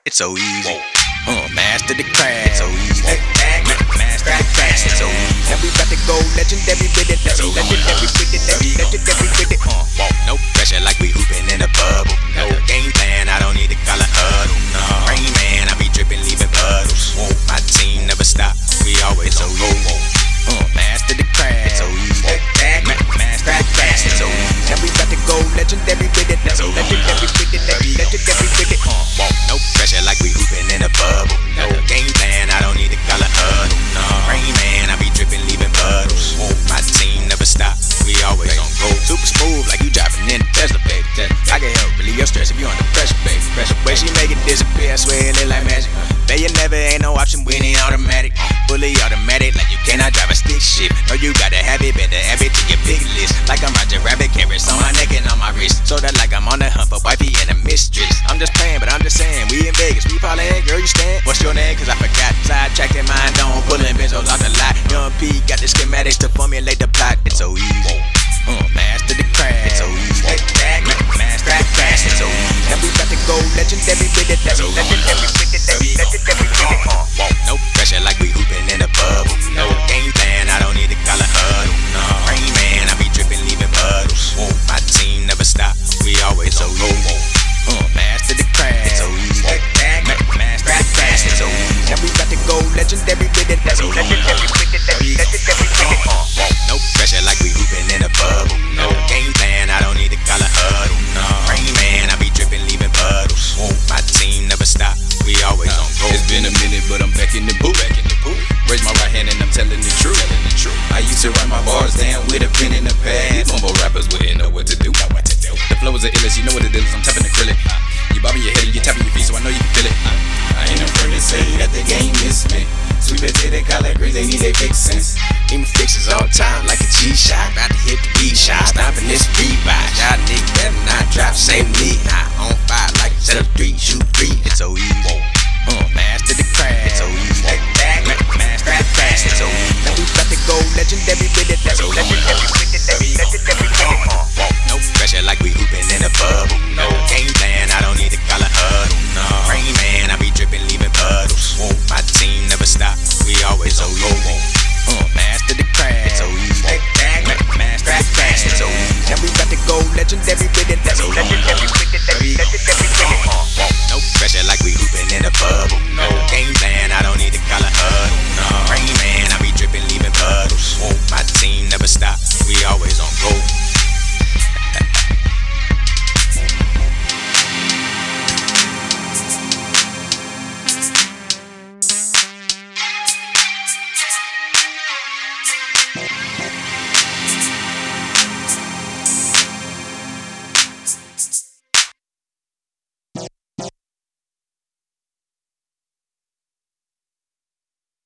It's so easy. Master the craft. It's so easy. Master the craft. It's so easy. Now we about to go legendary with it. Legendary with it. Legendary with it. No pressure like we hooping in a bubble. No game plan, I don't need to call a huddle. No Rain Man, I be dripping, leaving puddles. My team never stop. We always on go. Master the craft. It's so easy. Master the craft. It's so easy. Now we about to go legendary with it. Legendary with it. Legendary with it. No pressure like we hooping in a bubble. No game plan, I don't need to call a huddle. No Rain Man, I be dripping, leaving puddles. My team never stop. We always on go. Super smooth like you driving in a Tesla, baby. I can help relieve your stress if you under pressure, baby. Way she make it disappear, I swear it look like magic. There you never ain't no option when it automatic. Fully automatic, like you cannot drive a stick shift. No, you gotta have it, better have it to your big list. Like I'm Roger Rabbit, carrots on my neck and on my wrist. So that like I'm on the hunt for wifey and a mistress. I'm just playing, but I'm just saying, we in Vegas, we parlayin', girl, you stand. What's your name? Cause I forgot. Sidetracked in mind, don't pullin' benzos off the lot. Young P got the schematics to formulate the plot. It's so easy. Master the craft. It's so easy. Master the craft. It's so easy. Now we about to go legendary with it. Legendary with it. Legendary with it. No pressure like we hooping in a bubble. No game plan, I don't need to call a huddle. No Rain Man, I be dripping, leaving puddles. My team never stop. We always on go. Master the craft. It's so easy. Master the craft. It's so easy. Now we about to go legendary with it. Legendary with it. Legendary with it. No pressure like we hooping in a bubble. No game plan, I don't need to call a huddle. No Rain Man, I be dripping, leaving puddles. My team never stop. We always on go. It's been a minute, but I'm back in the booth. Raise my right hand and I'm telling the truth. I used to write my bars down with a pen and a pad. These mumble rappers wouldn't know what to do. The flow is a illest, you know what it is. I'm tapping acrylic. You bobbing your head and you tapping your feet, so I know you can feel it. I ain't afraid to say that the game is me. Sweet potato, collard greens, they need their fixins. Need my fixes all the time like a G-shot. About to hit the B-shot. Stopping this rebuy. Y'all niggas